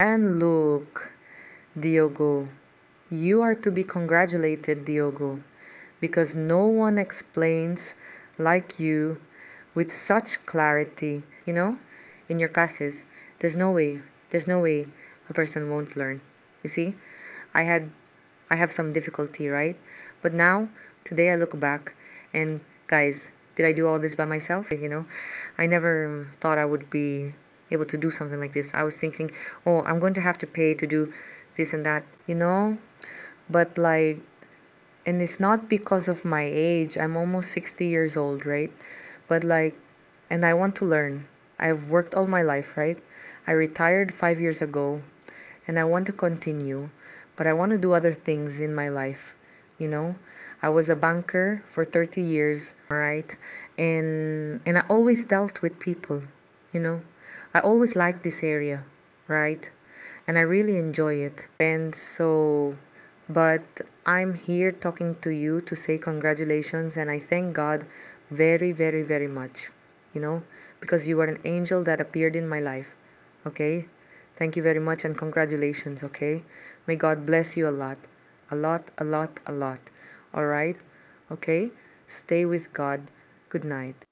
And look, Diogo, you are to be congratulated, Diogo, because no one explains like you with such clarity. In your classes, there's no way, there's no way a person won't learn. You see, I had, I have some difficulty, right? But now, today I look back and guys, did I do all this by myself? I never thought I would be able to do something like this. I was thinking, oh, I'm going to have to pay to do this and that. But like, and it's not because of my age. I'm almost 60 years old, right? But like, and I want to learn. I've worked all my life, right? I retired 5 years ago and I want to continue, but I want to do other things in my life, you know? I was a banker for 30 years, right? And I always dealt with people, you know? I always liked this area, right? And I really enjoy it. And so, but I'm here talking to you to say congratulations and I thank God very, very, very much, you know, because you are an angel that appeared in my life. Okay? Thank you very much and congratulations, okay? May God bless you a lot. A lot, a lot, a lot. All right? Okay? Stay with God. Good night.